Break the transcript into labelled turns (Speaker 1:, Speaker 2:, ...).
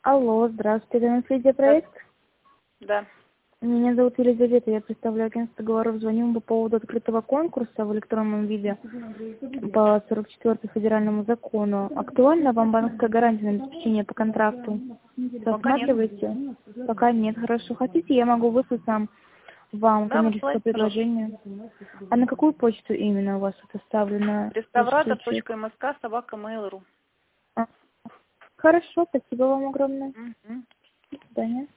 Speaker 1: Алло, здравствуйте, это наследие проект?
Speaker 2: Да.
Speaker 1: Меня зовут Елизавета, я представляю агентство «Говоров». Звоним по поводу открытого конкурса в электронном виде по 44-му федеральному закону. Актуальна вам банковская гарантия на обеспечение по контракту? Рассматриваете? Пока нет. Хорошо. Хотите, я могу выслать вам
Speaker 2: Да,
Speaker 1: коммерческое
Speaker 2: высылайте, пожалуйста.
Speaker 1: предложение. А на какую почту именно у вас это оставлено?
Speaker 2: Реставратор.мск@mail.ru.
Speaker 1: Хорошо, спасибо вам огромное. До свидания.